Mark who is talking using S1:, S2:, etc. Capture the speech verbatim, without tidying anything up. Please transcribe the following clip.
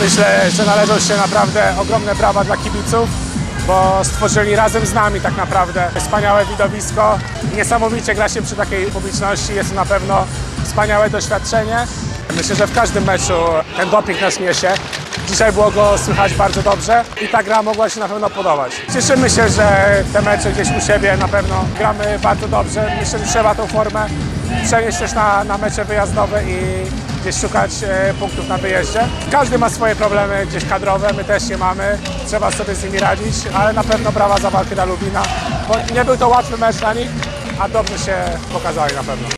S1: Myślę, że należą się naprawdę ogromne brawa dla kibiców, bo stworzyli razem z nami tak naprawdę wspaniałe widowisko. Niesamowicie gra się przy takiej publiczności, jest to na pewno wspaniałe doświadczenie. Myślę, że w każdym meczu ten doping nas niesie. Dzisiaj było go słychać bardzo dobrze i ta gra mogła się na pewno podobać. Cieszymy się, że te mecze gdzieś u siebie na pewno gramy bardzo dobrze. Myślę, że trzeba tą formę przenieść też na, na mecze wyjazdowe i gdzieś szukać e, punktów na wyjeździe. Każdy ma swoje problemy gdzieś kadrowe, my też je mamy, trzeba sobie z nimi radzić, ale na pewno brawa za walkę dla Lubina, bo nie był to łatwy mecz dla nich, a dobrze się pokazali na pewno.